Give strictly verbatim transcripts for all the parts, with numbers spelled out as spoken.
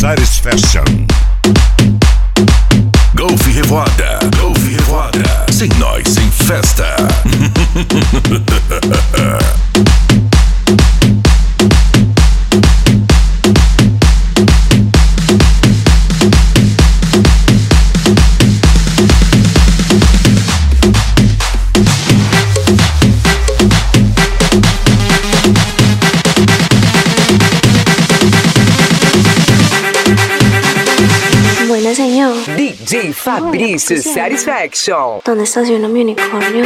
Satisfaction. Golf Revoada, Golf Revoada. Sem nós, sem festa. Buena, señor. D J Fabrício Hola, Satisfaction. ¿Dónde estaciona mi unicornio?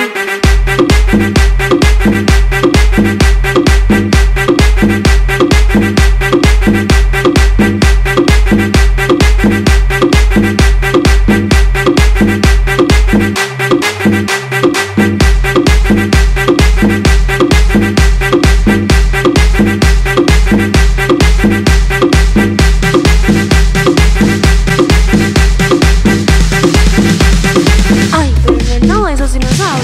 Ay, pero no, eso sí no sabe.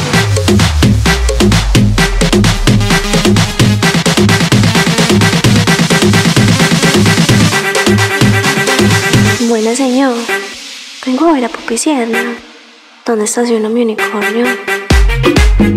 Buena, señor. Vengo a ver a Pupi Sierra. ¿Dónde estaciona mi unicornio?